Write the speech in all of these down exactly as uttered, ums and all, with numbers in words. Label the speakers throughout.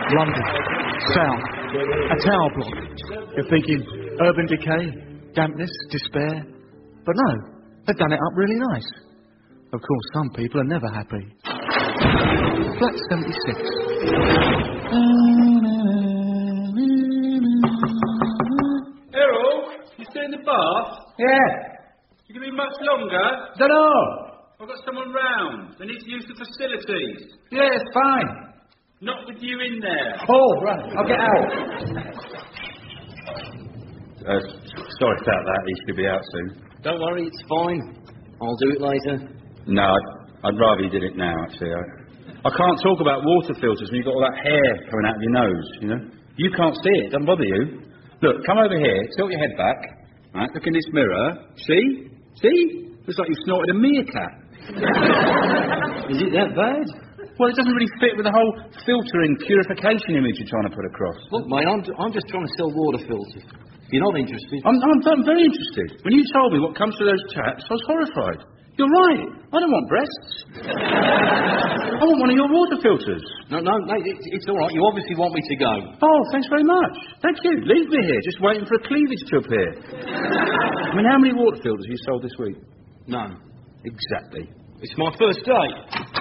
Speaker 1: London, South, a tower block. You're thinking urban decay, dampness, despair. But no, they've done it up really nice. Of course, some people are never happy. Flat seventy-six.
Speaker 2: Errol, you stay in the bath?
Speaker 3: Yeah.
Speaker 2: You can be much longer?
Speaker 3: Dunno.
Speaker 2: I've got someone round. They need to use the facilities.
Speaker 3: Yeah, it's fine.
Speaker 2: Not with you in there.
Speaker 3: Oh, right. I'll get out.
Speaker 4: Uh, sorry about that. He should be out soon.
Speaker 5: Don't worry, it's fine. I'll do it later.
Speaker 4: No, I'd, I'd rather you did it now, actually. I, I can't talk about water filters when you've got all that hair coming out of your nose, you know? You can't see it. It doesn't bother you. Look, come over here. Tilt your head back. Right, look in this mirror. See? See? Looks like you snorted a meerkat.
Speaker 5: Is it that bad?
Speaker 4: Well, it doesn't really fit with the whole filtering, purification image you're trying to put across.
Speaker 5: Look, mate, I'm, I'm just trying to sell water filters. If you're not interested...
Speaker 4: I'm, I'm, I'm very interested. When you told me what comes through those taps, I was horrified. You're right. I don't want breasts. I want one of your water filters.
Speaker 5: No, no, mate, it, it's all right. You obviously want me to go.
Speaker 4: Oh, thanks very much. Thank you. Leave me here, just waiting for a cleavage to appear. I mean, how many water filters have you sold this week?
Speaker 5: None.
Speaker 4: Exactly.
Speaker 5: It's my first day.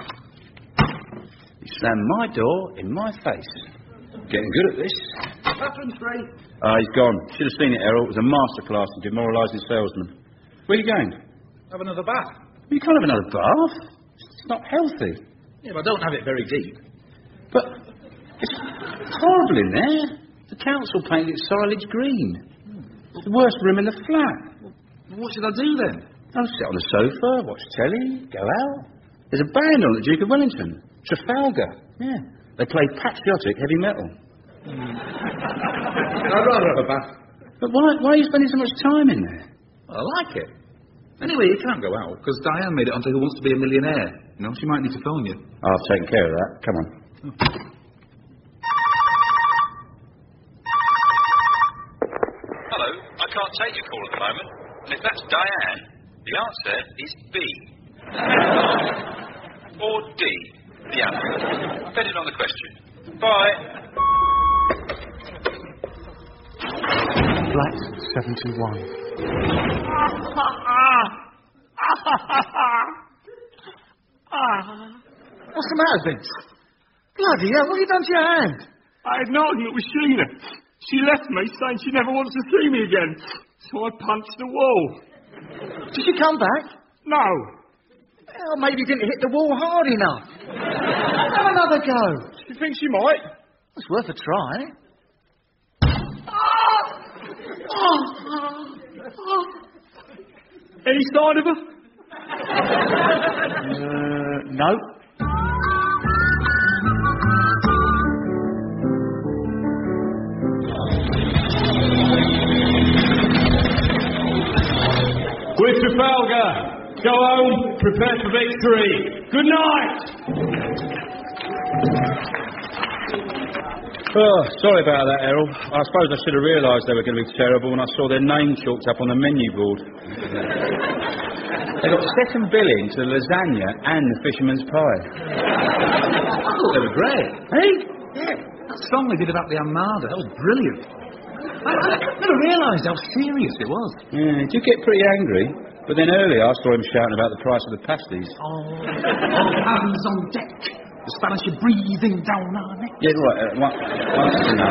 Speaker 4: You slammed my door in my face. Getting good at this.
Speaker 3: Bathroom three.
Speaker 4: Ah, uh, he's gone. Should have seen it, Errol. It was a masterclass in demoralising salesmen. Where are you going?
Speaker 3: Have another bath.
Speaker 4: You can't have another bath. It's not healthy.
Speaker 3: Yeah, but don't have it very deep.
Speaker 4: But it's horrible in there. The council painted it silage green. It's the worst room in the flat.
Speaker 3: Well, what should I do then?
Speaker 4: I'll sit on the sofa, watch telly, go out. There's a band on at Duke of Wellington. Trafalgar. Yeah. They play patriotic heavy metal.
Speaker 3: Mm. I'd rather have a bath.
Speaker 4: But why, why are you spending so much time in there?
Speaker 3: Well, I like it. Anyway, you can't go out, because Diane made it onto Who Wants to Be a Millionaire. You know, she might need to phone you.
Speaker 4: I've taken care of that. Come on.
Speaker 3: Oh.
Speaker 6: Hello, I can't take your call at the moment. And if that's Diane, the answer is B. Or D, the answer. Depending on the question. Bye.
Speaker 1: Flat seventy-one.
Speaker 3: What's the matter, Vince? Bloody hell, what have you done to your hand?
Speaker 7: I had an argument with Sheila. She left me saying she never wants to see me again. So I punched the wall.
Speaker 3: Did she come back?
Speaker 7: No.
Speaker 3: Well, maybe you didn't hit the wall hard enough. Have another go.
Speaker 7: You think she might?
Speaker 3: It's worth a try.
Speaker 7: Any sign of her?
Speaker 1: Uh, no.
Speaker 7: With Trafalgar, go home, prepare for victory. Good night.
Speaker 4: Oh, sorry about that, Errol. I suppose I should have realised they were going to be terrible when I saw their name chalked up on the menu board. They got second billing to the lasagna and the fisherman's pie.
Speaker 3: I thought they were great.
Speaker 4: Hey?
Speaker 3: Yeah, that song they did about the Armada, that was brilliant. I, I never realised how serious it was.
Speaker 4: Yeah, he did get pretty angry. But then earlier I saw him shouting about the price of the pasties.
Speaker 3: Oh, all hands on deck. The Spanish are breathing down our neck.
Speaker 4: Yeah, right. Uh, one, once enough.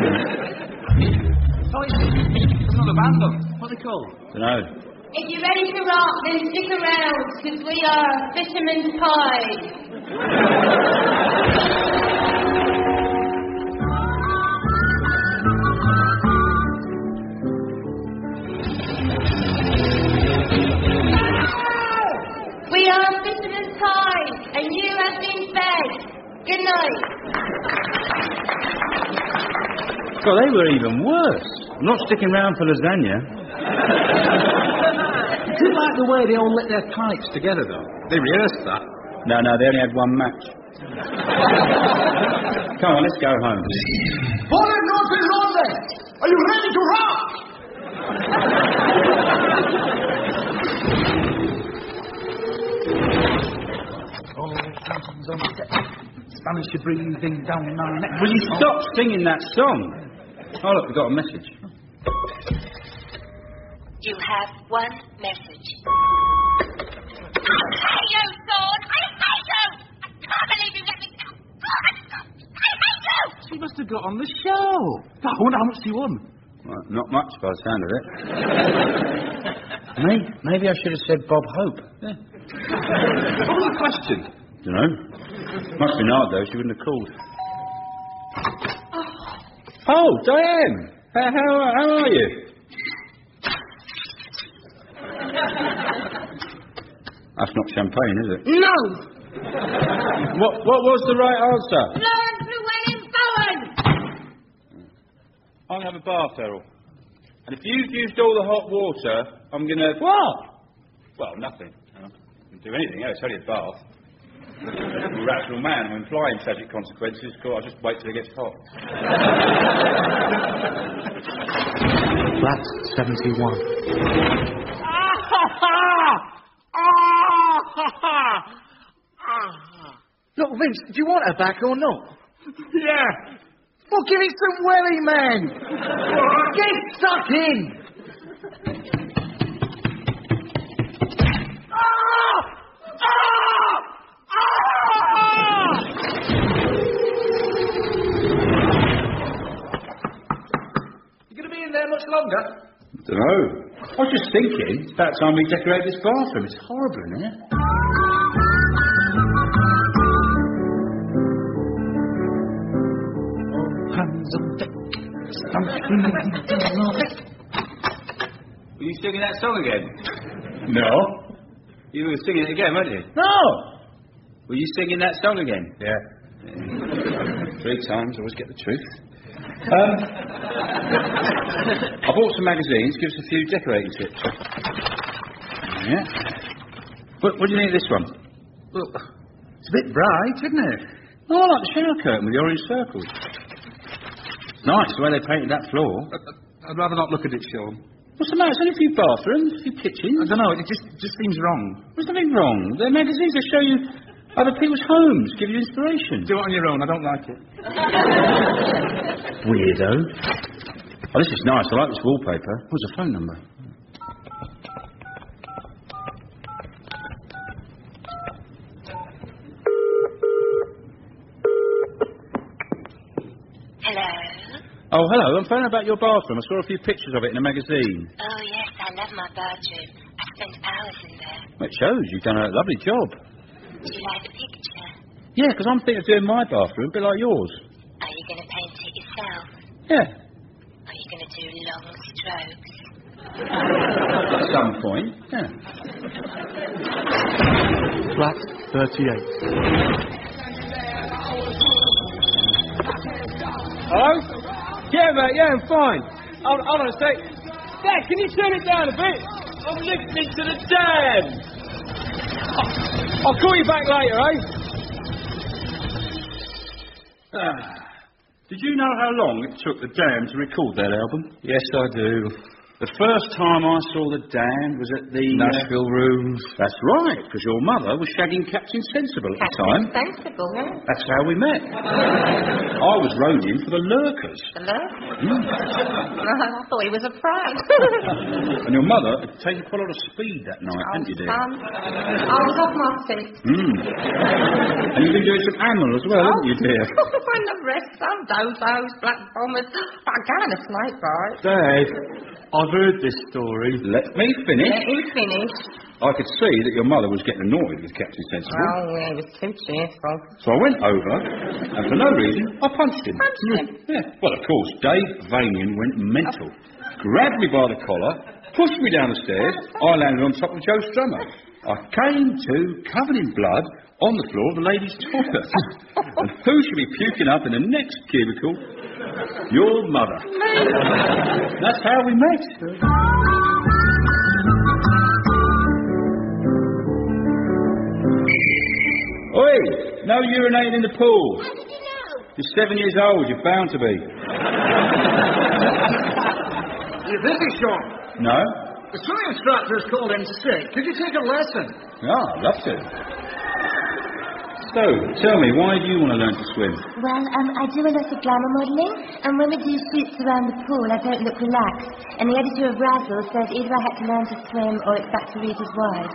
Speaker 3: Oh, there's another band on. What are they called?
Speaker 4: Dunno.
Speaker 8: If you're ready to rock, then stick around, because we are Fisherman's Pie. We are Fisherman's Pie, and you have been fed. Good night.
Speaker 4: Well, they were even worse. I'm not sticking round for lasagna.
Speaker 3: I did like the way they all lit their pipes together, though. They rehearsed that.
Speaker 4: No, no, they only had one match. Come on, let's go home.
Speaker 3: Buona notte, London! Are you ready to rock? All hands on deck. balance your breathing down my neck.
Speaker 4: Will you stop singing that song? Oh, look, we've got a message.
Speaker 8: You have one message. I hate you, Dawn! I hate you! I can't believe you let me go! God, I hate you!
Speaker 3: She must have got on the show. I wonder how much she won.
Speaker 4: Well, not much by the sound of it. maybe, maybe I should have said Bob Hope.
Speaker 3: Yeah. What was the question?
Speaker 4: Don't know. Must have been hard, though. She wouldn't have called. Oh, Diane! How, how, how are you? That's not champagne, is it?
Speaker 8: No!
Speaker 4: What, what was the right answer?
Speaker 8: Florence Llewellyn Bowen!
Speaker 4: I'm going to have a bath, Errol. And if you've used all the hot water, I'm going to... What? Well, nothing. I don't do anything else, only a bath. I'm a rational man. I'm implying tragic consequences, so I'll just wait till it gets hot.
Speaker 1: Flat seventy-one. Look, Vince, do you want her back or not?
Speaker 7: Yeah.
Speaker 1: Well, give it some welly, man. Get stuck in.
Speaker 3: You going to be in there much longer?
Speaker 4: Don't know. I was just thinking, it's about time we decorate this bathroom. It's horrible in here.
Speaker 3: Hands on deck.
Speaker 4: Were you singing that song again? No. You were singing it again, weren't you? No. Were you singing that song again? Yeah. yeah. Three times, always get the truth. Um, I bought some magazines, give us a few decorating tips. Yeah. What, what do you think of this one?
Speaker 3: Well, it's a bit bright, isn't it?
Speaker 4: Oh, I like the shower curtain with the orange circles. Nice, the way they painted that floor.
Speaker 3: I'd rather not look at it, Sean.
Speaker 4: What's the matter? It's only a few bathrooms, a few kitchens.
Speaker 3: I don't know, it just just seems wrong.
Speaker 4: There's nothing wrong. They're magazines that show you other people's homes, give you inspiration.
Speaker 3: Do it on your own, I don't like it.
Speaker 4: Weirdo. Oh, this is nice. I like this wallpaper. What's the phone number?
Speaker 8: Hello?
Speaker 4: Oh, hello. I'm phoning about your bathroom. I saw a few pictures of it in a magazine.
Speaker 8: Oh, yes, I love my bathroom. I spent hours in there.
Speaker 4: Well, it shows you've done a lovely job.
Speaker 8: Do you like the picture?
Speaker 4: Yeah, because I'm thinking of doing my bathroom a bit like yours.
Speaker 8: Are you going to paint it yourself?
Speaker 4: Yeah.
Speaker 8: Are you going to do long strokes?
Speaker 4: At some point, yeah.
Speaker 1: Flat thirty-eight.
Speaker 2: Hello? Yeah, mate, yeah, I'm fine. Hold, hold on a sec. Dad, can you turn it down a bit? I'm listening to the dam. I'll call you back later, eh?
Speaker 4: Ah. Did you know how long it took the Dam to record that album?
Speaker 5: Yes, I do.
Speaker 4: The first time I saw the Dam was at the...
Speaker 5: Nashville
Speaker 4: uh,
Speaker 5: Rooms.
Speaker 4: That's right, because your mother was shagging Captain Sensible at the time.
Speaker 8: Captain Sensible, huh?
Speaker 4: That's how we met. I was roading for the Lurkers.
Speaker 8: The lurk? Mm. I thought he was a prank.
Speaker 4: And your mother had taken quite a lot of speed that night, hadn't you, dear?
Speaker 8: Um, I was off my feet.
Speaker 4: Mm. And you've been doing some animal as well, haven't you, dear?
Speaker 8: And the rest, some dozos, black bombers. I got a snake bite.
Speaker 4: Dad, I've heard this story. Let me finish.
Speaker 8: Let him finish.
Speaker 4: I could see that your mother was getting annoyed with Captain Sensible.
Speaker 8: Oh, yeah, he was too cheerful.
Speaker 4: So I went over, and for no reason, I punched him.
Speaker 8: Punched him?
Speaker 4: Yeah. Well, of course, Dave Vanian went mental. Grabbed me by the collar, pushed me down the stairs. I landed on top of Joe Strummer. I came to, covered in blood, on the floor of the ladies' toilet. And who should be puking up in the next cubicle? Your mother. That's how we met. Oi! No urinating in the pool.
Speaker 8: How did you know?
Speaker 4: You're seven years old. You're bound to be.
Speaker 1: You busy, Sean?
Speaker 4: No?
Speaker 1: The swimming instructor has called in to sick. Could you take a lesson?
Speaker 4: No, I'd love to. So, tell me, why do you want to learn to swim?
Speaker 8: Well, um, I do a lot of glamour modelling, and when we do shoots around the pool, I don't look relaxed. And the editor of Razzle said either I had to learn to swim or it's back to read his wife.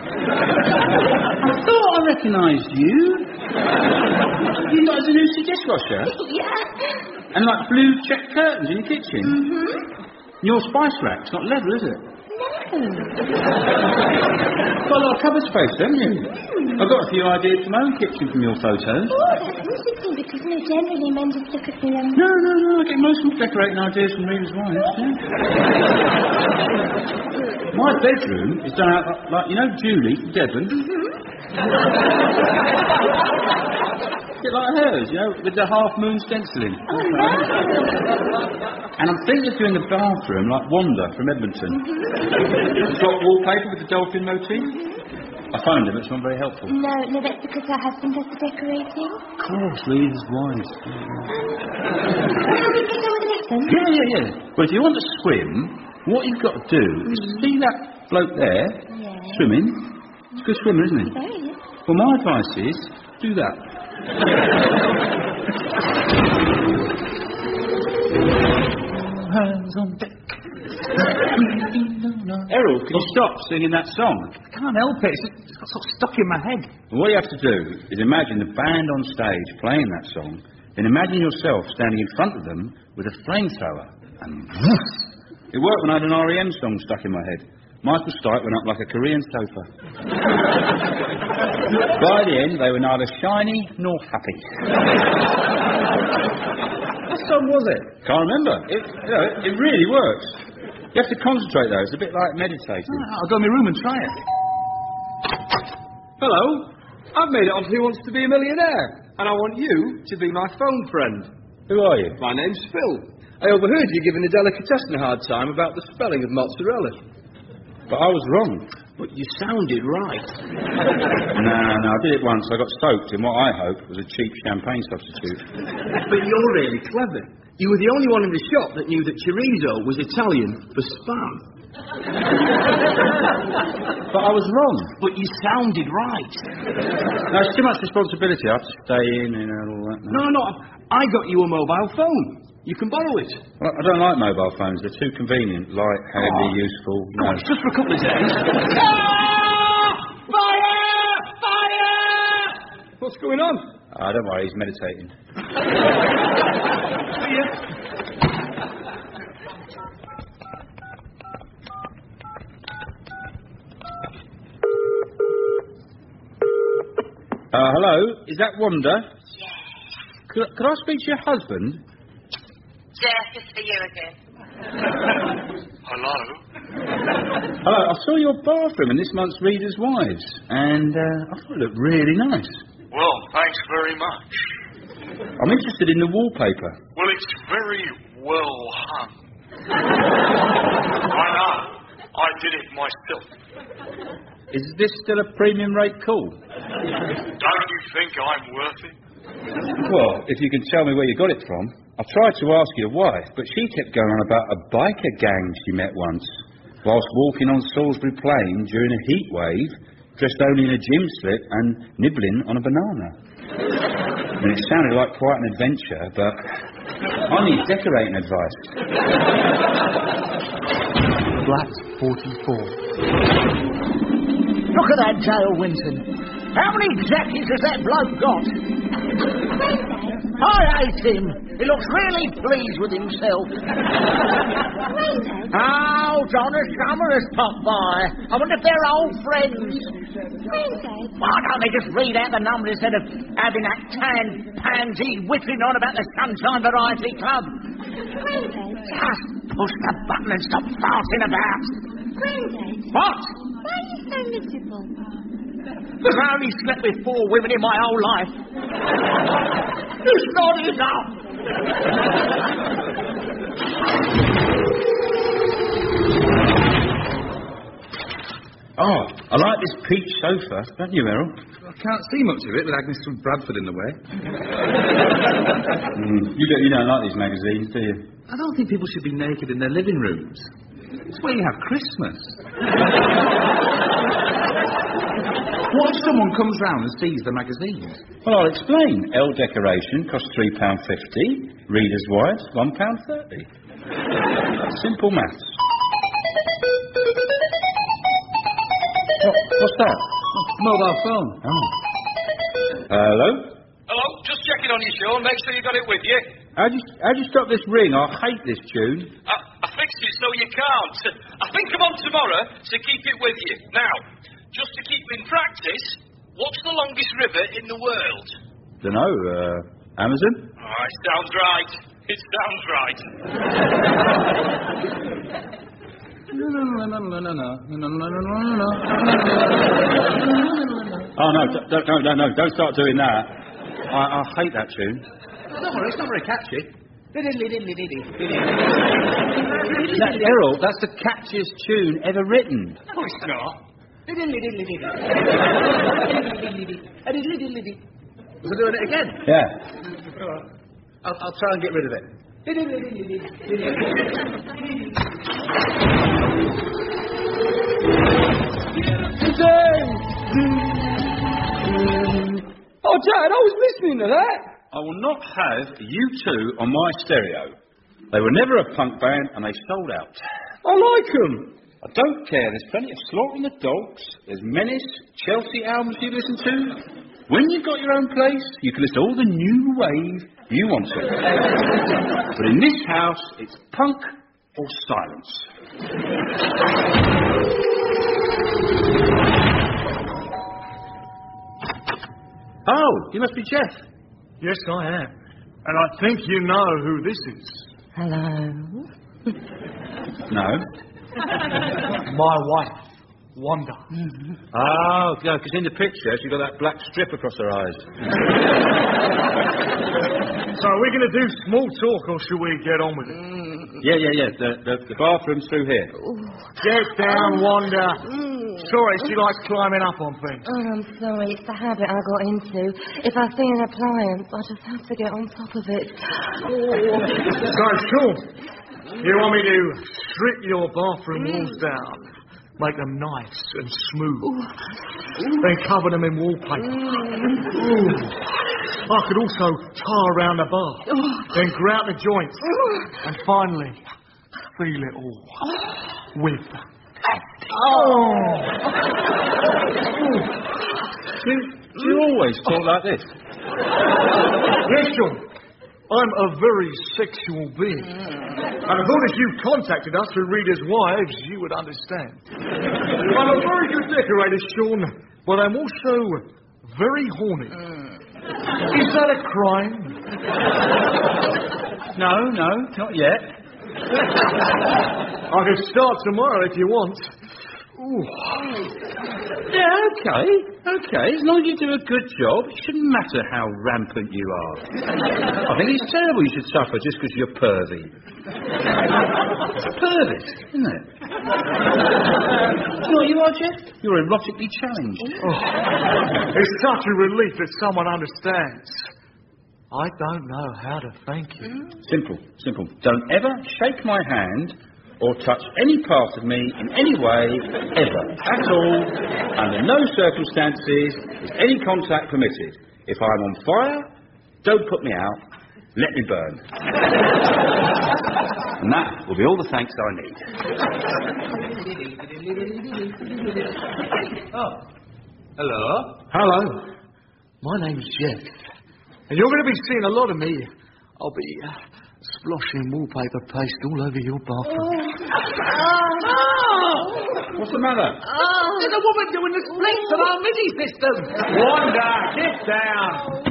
Speaker 4: I thought I recognised you. You got as a new dishwasher?
Speaker 8: Yeah.
Speaker 4: And like blue check curtains in your kitchen?
Speaker 8: Mm-hmm.
Speaker 4: Your spice rack's not leather, is it?
Speaker 8: No.
Speaker 4: Got a lot of cupboard space, haven't you? Mm. I've got a few ideas for my own kitchen from your photos.
Speaker 8: Oh, that's interesting, because, you know, generally men just look at the, um...
Speaker 4: No, no, no, I get most of my decorating ideas from Reader's Wives, yeah. My bedroom is done out like, like you know Julie from Devon?
Speaker 8: Mm-hmm.
Speaker 4: A bit like hers, you know, with the half-moon stenciling.
Speaker 8: Oh, no.
Speaker 4: And I'm thinking of doing the bathroom like Wanda from Edmonton.
Speaker 8: Mm-hmm.
Speaker 4: It's got wallpaper with the dolphin motif. I phoned him, it's not very helpful.
Speaker 8: No, no, that's because her husband does the decorating.
Speaker 4: Of course, Reader's Wives.
Speaker 8: How did you get on with the lesson?
Speaker 4: Yeah, yeah, yeah. Well, if you want to swim, what you've got to do is see that bloke there,
Speaker 8: Yeah.
Speaker 4: swimming. He's a good swimmer, isn't he?
Speaker 8: Very good.
Speaker 4: Well, my advice is, do that. Hands on deck. Errol, can you stop singing that song?
Speaker 3: I can't help it. It's just it's got sort of stuck in my head.
Speaker 4: And what you have to do is imagine the band on stage playing that song, then imagine yourself standing in front of them with a flamethrower. And it worked when I had an R E M song stuck in my head. Michael Stipe went up like a Korean sofa. By the end, they were neither shiny nor happy.
Speaker 3: What song was it?
Speaker 4: Can't remember. It, you know, it really works. You have to concentrate, though. It's a bit like meditating.
Speaker 3: Oh, I'll go in my room and try it.
Speaker 2: Hello. I've made it onto Who Wants to Be a Millionaire, and I want you to be my phone friend.
Speaker 4: Who are you?
Speaker 2: My name's Phil. I overheard you giving a delicatessen a hard time about the spelling of mozzarella.
Speaker 4: But I was wrong.
Speaker 2: But you sounded right.
Speaker 4: No, no, I did it once. I got soaked in what I hoped was a cheap champagne substitute.
Speaker 2: But you're really clever. You were the only one in the shop that knew that chorizo was Italian for spam.
Speaker 4: But I was wrong.
Speaker 2: But you sounded right.
Speaker 4: No, it's too much responsibility. I have to stay in and all that.
Speaker 2: No, no, I got you a mobile phone. You can borrow it.
Speaker 4: Well, I don't like mobile phones. They're too convenient, light, handy, oh. useful. No.
Speaker 2: Oh, it's just for a couple of days. Ah! Fire! Fire! What's going on?
Speaker 4: Ah, don't worry, he's meditating.
Speaker 2: See ya.
Speaker 4: Uh, hello, is that Wanda?
Speaker 8: Yes.
Speaker 4: Could, could I speak to your husband?
Speaker 8: Jeff, it's for you again.
Speaker 7: Hello?
Speaker 4: Hello, I saw your bathroom in this month's Reader's Wives, and uh, I thought it looked really nice.
Speaker 7: Well, thanks very much.
Speaker 4: I'm interested in the wallpaper.
Speaker 7: Well, it's very well hung. I know. I did it myself.
Speaker 4: Is this still a premium rate call?
Speaker 7: Don't you think I'm worth it?
Speaker 4: Well, if you can tell me where you got it from. I tried to ask your wife, but she kept going on about a biker gang she met once, whilst walking on Salisbury Plain during a heat wave, dressed only in a gym slip and nibbling on a banana. And it sounded like quite an adventure, but I need decorating advice.
Speaker 1: Flat forty-four. Look at that Dale Winton. How many jackets has that bloke got? I hate him. He looks really pleased with himself. Oh, Donna Summer has popped by. I wonder if they're old friends. Why don't they just read out the number instead of having that tan pansy whittling on about the Sunshine Variety Club? Just push the button and stop farting about.
Speaker 8: Granddad,
Speaker 1: What?
Speaker 8: why are you so miserable?
Speaker 1: Because I only slept with four women in my whole life. It's not enough.
Speaker 4: Oh, I like this peach sofa, don't you, Errol?
Speaker 3: I can't see much of it with Agnes from Bradford in the way.
Speaker 4: mm, you, don't, you don't like these magazines, do you?
Speaker 3: I don't think people should be naked in their living rooms. It's where you have Christmas. What if someone comes round and sees the magazines?
Speaker 4: Well, I'll explain. L decoration costs three pounds fifty. Reader's Wives, one pound thirty. Simple maths. What, what's that?
Speaker 3: Mobile phone.
Speaker 4: Oh. Hello?
Speaker 6: Hello, just checking on you, Sean. Make sure you got it with you.
Speaker 4: How'd you, how'd you stop this ring? I hate this tune.
Speaker 6: I, I fixed it so you can't. I think I'm on tomorrow to keep it with you. Now, just to keep in practice, what's the longest river in the world?
Speaker 4: Dunno, uh, Amazon?
Speaker 6: Oh, it sounds right. It sounds right.
Speaker 3: No, no, no, no, no, no, no, no, no, no.
Speaker 4: Oh, no, don't, no, no, no, don't start doing that. I, I hate that tune.
Speaker 3: Don't worry, it's not very catchy.
Speaker 4: That, Errol, that's the catchiest tune ever written.
Speaker 3: No, it's not. Was I doing it again?
Speaker 4: Yeah.
Speaker 3: I'll, I'll try and get rid of it.
Speaker 2: Oh, Dad, I was listening to that.
Speaker 4: I will not have you two on my stereo. They were never a punk band and they sold out.
Speaker 2: I like them.
Speaker 4: I don't care. There's plenty of Slaughter and the Dogs. There's Menace, Chelsea albums you listen to. When you've got your own place, you can listen to all the new wave you want to. But in this house, it's punk or silence. Oh, you must be Jeff.
Speaker 1: Yes, I am. And I think you know who this is.
Speaker 8: Hello.
Speaker 4: No.
Speaker 1: My wife, Wanda.
Speaker 4: Oh, yeah, because in the picture, she's got that black strip across her eyes.
Speaker 1: So are we going to do small talk or should we get on with it?
Speaker 4: Yeah, yeah, yeah. The, the, the bathroom's through here.
Speaker 1: Get down, Wanda. Sorry, she likes climbing up on things.
Speaker 8: Oh, I'm sorry. It's the habit I got into. If I see an appliance, I just have to get on top of it.
Speaker 1: So, Sean, you want me to strip your bathroom walls down, make them nice and smooth, then cover them in wallpaper? Ooh. I could also tar around the bath, then grout the joints, and finally seal it all with plastic.
Speaker 8: Oh!
Speaker 4: Do, do you always talk like this?
Speaker 1: Yes, Sean. I'm a very sexual being. And I thought if you contacted us through Reader's Wives, you would understand. I'm a very good decorator, Sean, but I'm also very horny. Is that a crime?
Speaker 4: No, no, not yet.
Speaker 1: I can start tomorrow if you want. Ooh.
Speaker 4: Yeah, okay, okay. As long as you do a good job, it shouldn't matter how rampant you are. I think it's terrible you should suffer just because you're pervy. It's pervy, isn't it? Do you know what you are, Jeff? You're erotically challenged.
Speaker 1: Oh. It's such a relief that someone understands. I don't know how to thank you.
Speaker 4: Simple, simple. Don't ever shake my hand or touch any part of me in any way, ever, at all, under no circumstances is any contact permitted. If I'm on fire, don't put me out, let me burn. And that will be all the thanks I need.
Speaker 3: Oh. Hello?
Speaker 1: Hello. My name's Jeff. And you're going to be seeing a lot of me. I'll be uh, splashing wallpaper paste all over your bathroom.
Speaker 3: Oh!
Speaker 4: What's the matter?
Speaker 3: Oh. There's a woman doing the splits on our MIDI system.
Speaker 1: Wanda, get down.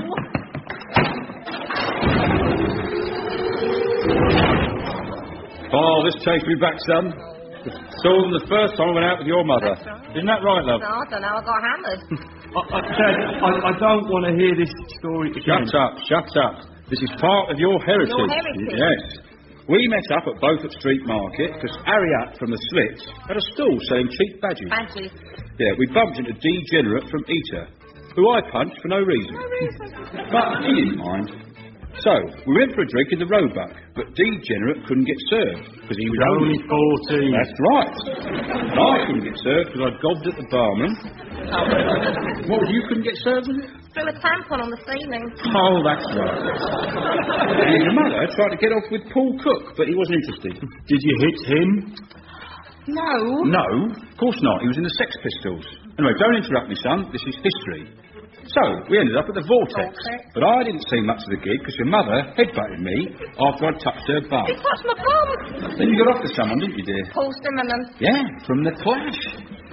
Speaker 4: Oh, this takes me back, son. It's all the first time I went out with your mother. Isn't that right, love?
Speaker 8: No, I don't know. I got hammered.
Speaker 2: I, I, Dad, I, I don't want to hear this story again.
Speaker 4: Shut up, shut up. This is part of your heritage.
Speaker 8: Your heritage?
Speaker 4: Yes. We met up at Beaufort Street Market because Ariat from the Slits had a stall selling cheap badges.
Speaker 8: Badges.
Speaker 4: Yeah, we bumped into Degenerate from Eater, who I punched for no reason.
Speaker 8: No reason.
Speaker 4: But he didn't mind. So, we went for a drink in the Roebuck, but Degenerate couldn't get served, because he was
Speaker 1: Only fourteen.
Speaker 4: That's right. And I couldn't get served because I gobbed at the barman. What, you couldn't get served, was it?
Speaker 8: Threw a tampon on the ceiling.
Speaker 4: Oh, that's right. And your mother tried to get off with Paul Cook, but he wasn't interested.
Speaker 1: Did you hit him?
Speaker 8: No.
Speaker 4: No, of course not. He was in the Sex Pistols. Anyway, don't interrupt me, son. This is history. So, we ended up at the Vortex.
Speaker 8: Vortex.
Speaker 4: But I didn't see much of the gig because your mother headbutted me after I'd touched her bum.
Speaker 8: It touched my bum.
Speaker 4: Then you got off to someone, didn't you, dear?
Speaker 8: Paul Zimmerman.
Speaker 4: Yeah, from The Clash.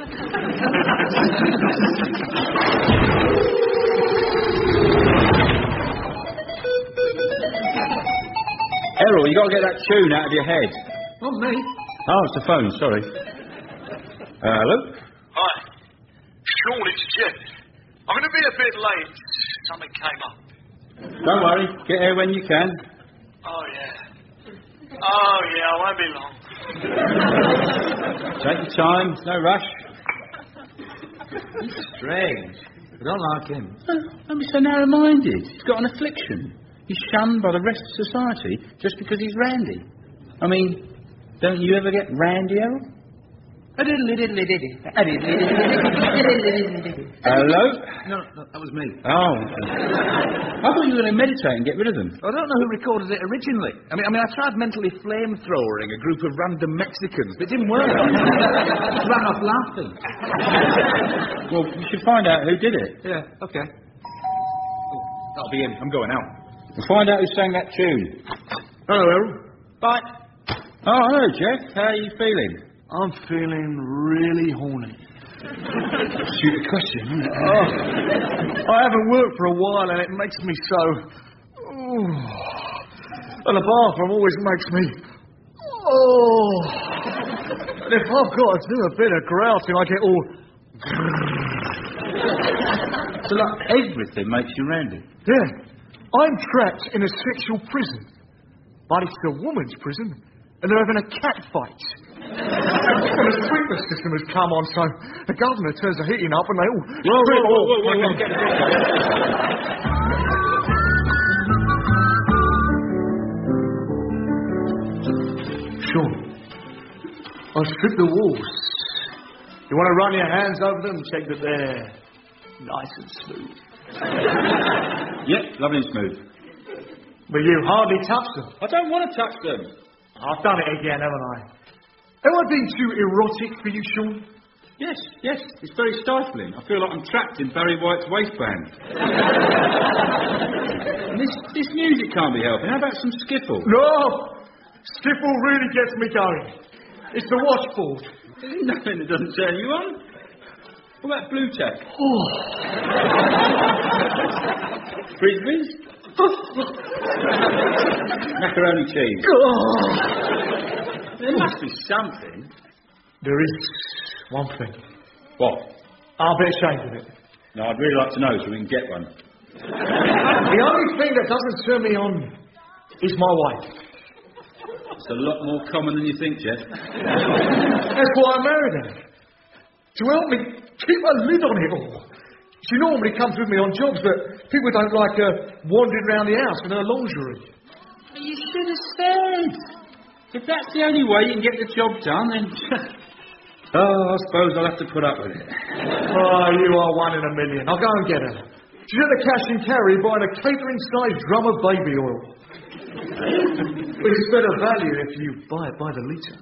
Speaker 4: Errol, you got to get that tune out of your head.
Speaker 3: Not me.
Speaker 4: Oh, it's the phone, sorry. Uh, hello?
Speaker 6: Hi. Sean, it's Jeff. I'm going to be a bit late. Something came up.
Speaker 4: Don't worry, get here when you can.
Speaker 6: Oh, yeah. Oh, yeah, I won't be long.
Speaker 4: Take your time, no rush.
Speaker 3: He's strange. I don't like him.
Speaker 4: Don't be so narrow-minded. He's got an affliction. He's shunned by the rest of society just because he's randy. I mean, don't you ever get randy, Errol? Hello?
Speaker 3: No, no, that was me.
Speaker 4: Oh. I thought you were going to meditate and get rid of them.
Speaker 3: I don't know who recorded it originally. I mean, I mean, I tried mentally flamethrowering a group of random Mexicans, but it didn't work. I ran off laughing.
Speaker 4: Well, you should find out who did it.
Speaker 3: Yeah, okay. Oh, that'll be him. I'm going out.
Speaker 4: We'll find out who sang that tune.
Speaker 1: Hello, Errol.
Speaker 4: Bye. Oh, hello, Jeff. How are you feeling?
Speaker 1: I'm feeling really horny.
Speaker 4: Shoot a question, isn't it?
Speaker 1: Oh, I haven't worked for a while and it makes me so... Oh. And the bathroom always makes me... Oh. And if I've got to do a bit of grouting, I get all...
Speaker 4: So, like, everything makes you randy?
Speaker 1: Yeah. I'm trapped in a sexual prison. But it's a woman's prison, and they're having a cat fight. And the sprinkler system has come on, so the governor turns the heating up and they all...
Speaker 4: Whoa, whoa, whoa, whoa, whoa, whoa, get
Speaker 1: Sure. I'll strip the walls. You want to run your hands over them, check that they're nice and smooth.
Speaker 4: Yep, lovely and smooth.
Speaker 1: But you hardly touch them.
Speaker 4: I don't want to touch them.
Speaker 1: I've done it again, haven't I? Have I been too erotic for you, Sean?
Speaker 4: Yes, yes, it's very stifling. I feel like I'm trapped in Barry White's waistband. And this, this music can't be helping. How about some skiffle?
Speaker 1: No! Skiffle really gets me going. It's the washboard.
Speaker 4: There's nothing that doesn't turn you on. What about blue tack?
Speaker 1: Oh.
Speaker 4: Frisbees? Macaroni cheese?
Speaker 1: Oh.
Speaker 4: There must be something.
Speaker 1: There is one thing.
Speaker 4: What?
Speaker 1: I'm a bit ashamed of it.
Speaker 4: No, I'd really like to know so we can get one.
Speaker 1: The only thing that doesn't turn me on is my wife.
Speaker 4: It's a lot more common than you think, Jeff.
Speaker 1: That's why I married her. To help me keep a lid on it all. She normally comes with me on jobs, but people don't like her wandering around the house in her lingerie.
Speaker 4: You should have said. If that's the only way you can get the job done, then... oh, I suppose I'll have to put up with it.
Speaker 1: Oh, you are one in a million. I'll go and get her. She's at the cash and carry buying a catering-sized drum of baby oil. But it's better value if you buy it by the litre.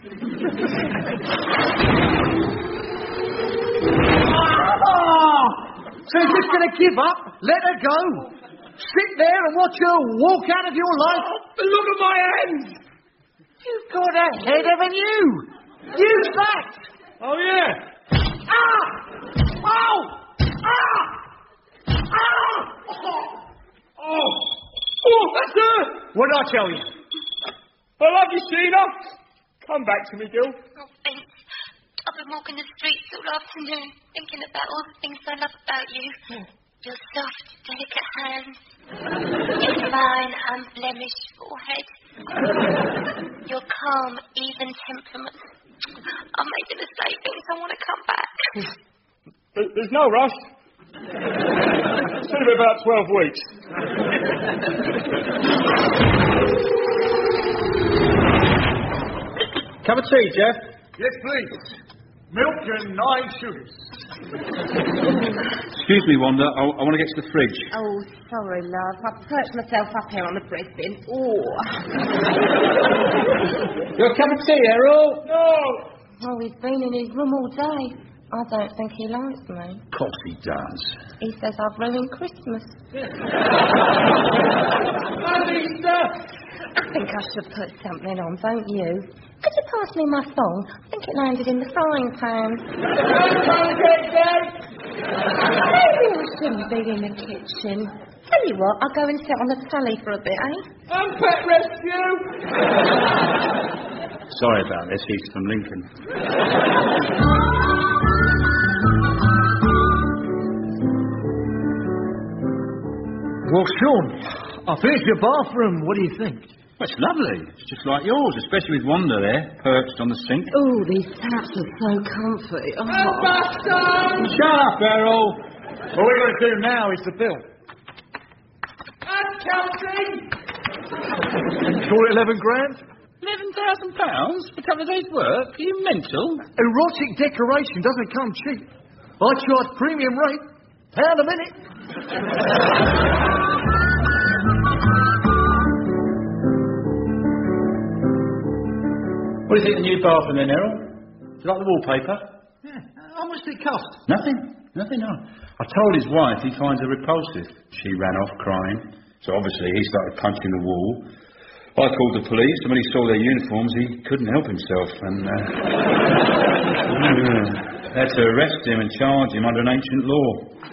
Speaker 1: Oh! So you're just going to give up? Let her go? Sit there and watch her walk out of your life?
Speaker 2: Look at my hands!
Speaker 1: You've got a head, haven't you? Use that!
Speaker 2: Oh, yeah.
Speaker 1: Ah! Oh! Ah! Ah!
Speaker 2: Oh, oh, that's her!
Speaker 1: What did I tell you?
Speaker 2: I love you, Sheena. Come back to me, Gil.
Speaker 8: Oh, Vince. I've been walking the streets all afternoon, thinking about all the things I love about you. Your soft, delicate hands. Your fine, unblemished forehead. Your calm, even temperament. I'm making a mistake, Vince. I want to come back.
Speaker 2: There- There's no rush. So
Speaker 7: Should have been about twelve weeks.
Speaker 4: Cup of tea, Jeff?
Speaker 1: Yes, please. Milk and nine sugars.
Speaker 4: Excuse me, Wanda. I, I want to get to the fridge.
Speaker 9: Oh, sorry, love. I've perched myself up here on the bread bin. Oh.
Speaker 4: Your cup of tea, Errol?
Speaker 7: No!
Speaker 9: Oh, he's been in his room all day. I don't think he likes me.
Speaker 4: Of course he does.
Speaker 9: He says I've ruined Christmas. I think I should put something on, don't you? Could you pass me my phone? I think it landed in the frying pan. Maybe I shouldn't be in the kitchen. Tell you what, I'll go and sit on the telly for a bit, eh?
Speaker 2: I'm Pet Rescue!
Speaker 4: Sorry about this. He's from Lincoln.
Speaker 1: Well, Sean, I finished your bathroom. What do you think?
Speaker 4: Well, it's lovely. It's just like yours, especially with Wanda there, perched on the sink.
Speaker 9: Oh, these taps are so comfy. Oh.
Speaker 4: Shut up, Errol.
Speaker 1: What we're going to do now is the bill.
Speaker 2: I'm counting!
Speaker 1: Call it eleven grand?
Speaker 4: Eleven thousand pounds for a couple of days' work? Are you mental?
Speaker 1: Erotic decoration doesn't come cheap. I charge premium rate. Pound a minute.
Speaker 4: What do you think of the new bathroom then, Errol? Do you like the wallpaper?
Speaker 5: Yeah. How much did it cost?
Speaker 4: Nothing. Nothing, no. I told his wife he finds her repulsive. She ran off crying. So obviously he started punching the wall. I called the police, and when he saw their uniforms, he couldn't help himself. And uh, they had to arrest him and charge him under an ancient law.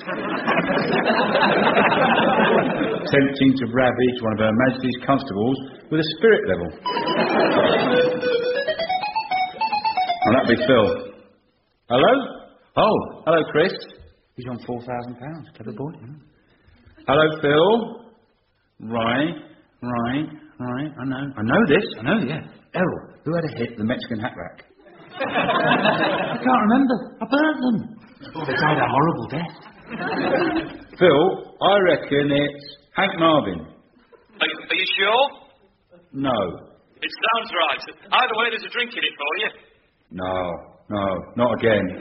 Speaker 4: Attempting to ravage one of Her Majesty's constables with a spirit level. And that'd be Phil. Hello? Oh, hello, Chris. He's on four thousand pounds. Clever boy. Hmm. Hello, Phil. Right, right, right. I know. I know this. I know, yeah. Errol, who had a hit the Mexican hat rack? I can't remember. I burnt them. Oh, they died a horrible death. Phil, I reckon it's Hank Marvin.
Speaker 6: Are, are you sure?
Speaker 4: No.
Speaker 6: It sounds right. Either way, there's a drink in it for you.
Speaker 4: No, no, not again.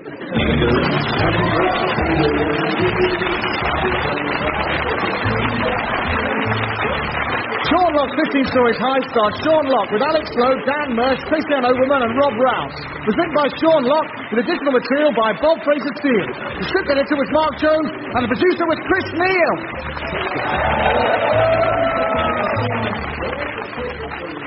Speaker 1: Sean Lock, fifteen stories high, stars Sean Lock with Alex Lowe, Dan Mersh, Christian Overman and Rob Rouse. It was written by Sean Lock with additional material by Bob Fraser Steele. The script editor was Mark Jones and the producer was Chris Neal.